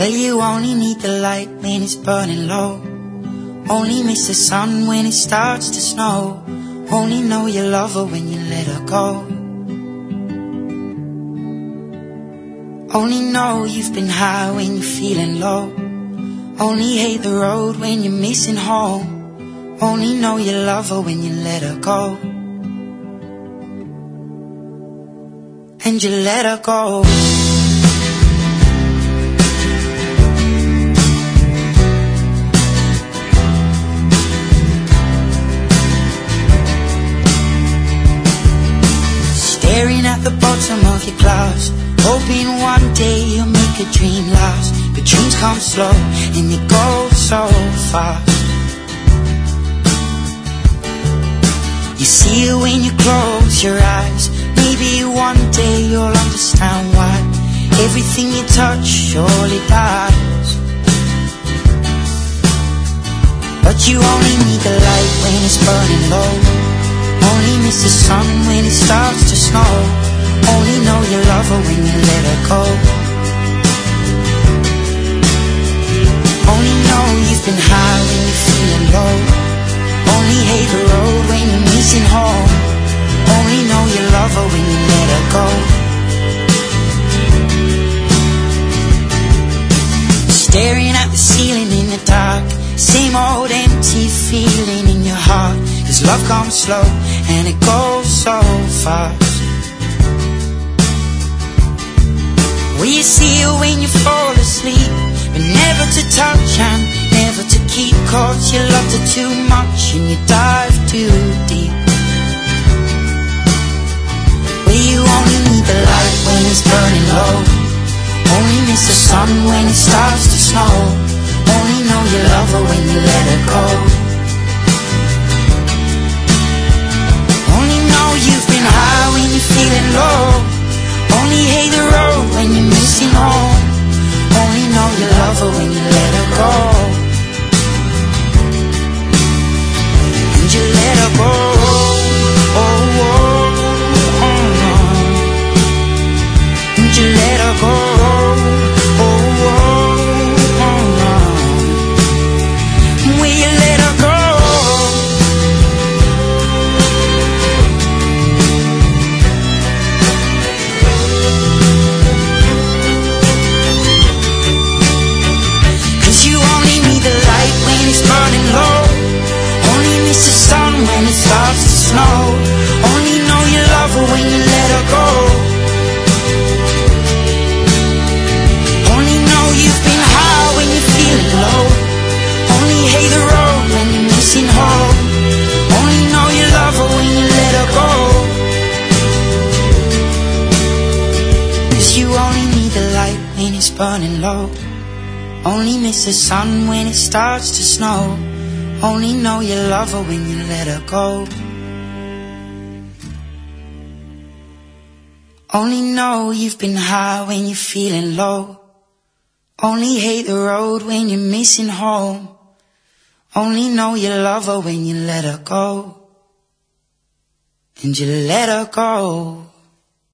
Well, you only need the light when it's burning low. Only miss the sun when it starts to snow. Only know you love her when you let her go. Only know you've been high when you're feeling low. Only hate the road when you're missing home. Only know you love her when you let her go. And you let her go. Staring at the bottom of your glass, hoping one day you'll make a dream last. But dreams come slow and they go so fast. You see it when you close your eyes. Maybe one day you'll understand why everything you touch surely dies. But you only need the light when it's burning low. Only miss the sun when it starts to snow. Only know you love her when you let her go. Only know you've been high when you're feeling low. Only hate the road when you're missing home. Only know you love her when you let her go. Staring at the ceiling in the dark, same old empty feeling in your heart. 'Cause love comes slow and it goes so fast. Well, you see it when you fall asleep, but never to touch and never to keep. 'Cause you loved her too much and you dive too deep. Well, you only need the light when it's burning low. Only miss the sun when it starts to snow. Only know you love her when you let her go. Only know you've been high when you're feeling low. Only hate the road when you're missing home. Only know you love her when you let her go. And you let her go. Oh, oh, oh, no. And you let her go. Oh, oh, oh, no. Will you let her go? Burning low. Only miss the sun when it starts to snow. Only know you love her when you let her go. Only know you've been high when you're feeling low. Only hate the road when you're missing home. Only know you love her when you let her go. 'Cause you only need the light when it's burning low. Only miss the sun when it starts to snow. Only know you love her when you let her go. Only know you've been high when you're feeling low. Only hate the road when you're missing home. Only know you love her when you let her go. And you let her go.